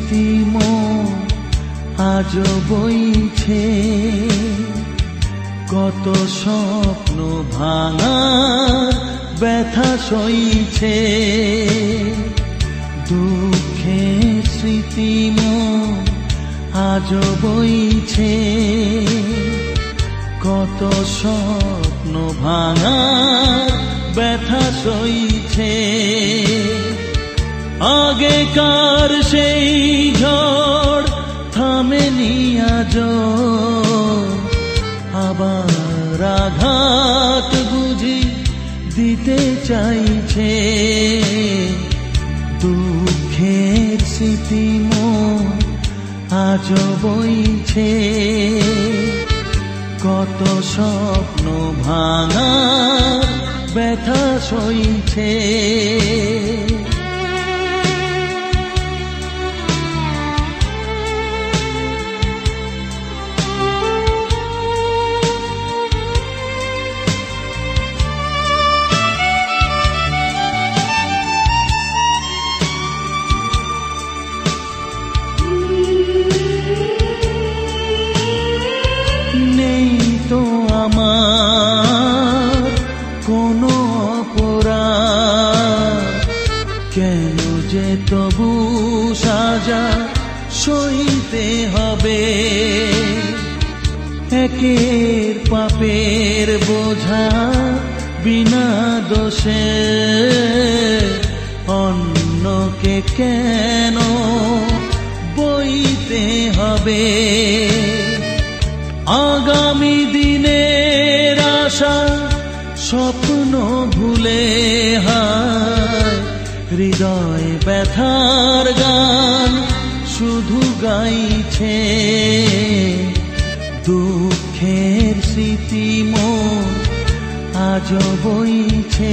স্মৃতিম আজ বইছে, কত স্বপ্ন ভাঙার ব্যথা সইছে। দুঃখের স্মৃতিম আজ বইছে, কত স্বপ্ন ভাঙার ব্যথা সইছে। আগেকার সেই ঝড় থামেনি আজ, আবার আঘাত বুঝি দিতে চাইছে। দুঃখের স্মৃতিম আজ বইছে, কত স্বপ্ন ভাঙার ব্যথা সইছে। নেই তো আমার কোনো অপরাধ, কেন যে তবু সাজা সইতে হবে। একের পাপের বোঝা বিনা দোষে অন্যকে কেন বইতে হবে। আগামী দিনের আশা স্বপ্ন ভুলে হায়, হৃদয় ব্যথার গান শুধু গাইছে। দুঃখের স্মৃতিম আজ বইছে,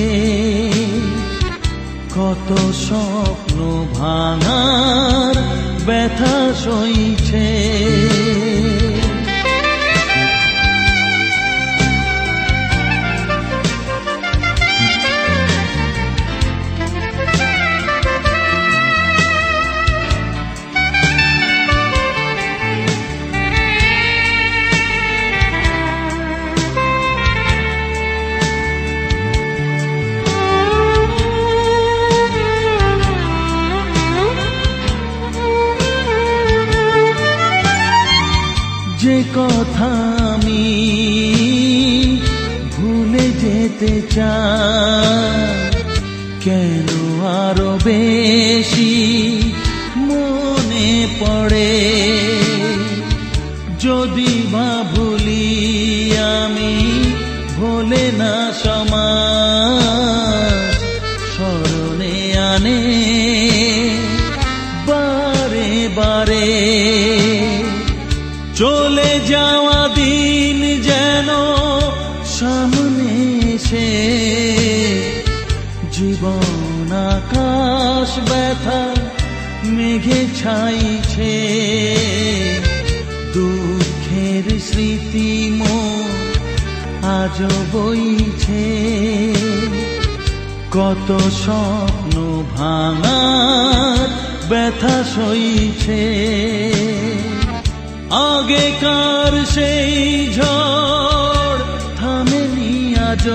কত স্বপ্ন ভাঙার ব্যথা সইছে। যে কথা আমি ভুলে যেতে চাই, কেন আরো বেশি মনে পড়ে। যদি বা ভুলি আমি ভোলে না সমাজ, স্মরণে আনে বারে বারে। চলে যাওয়া দিন যেন সামনে এসে, জীবন আকাশ ব্যথা মেঘে ছাইছে। দুঃখের স্মৃতিম আজ বইছে, কত স্বপ্ন ভাঙার ব্যথা সইছে। আগেকার সেই ঝড় থামেনি আজ,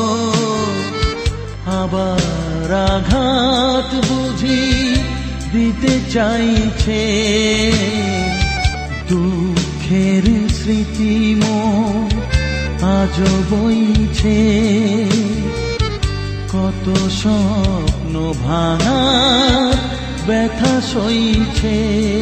আবার আঘাত বুঝি দিতে চাইছে। দুঃখের স্মৃতিম আজ বইছে, কত স্বপ্ন ভাঙার ব্যথা সইছে।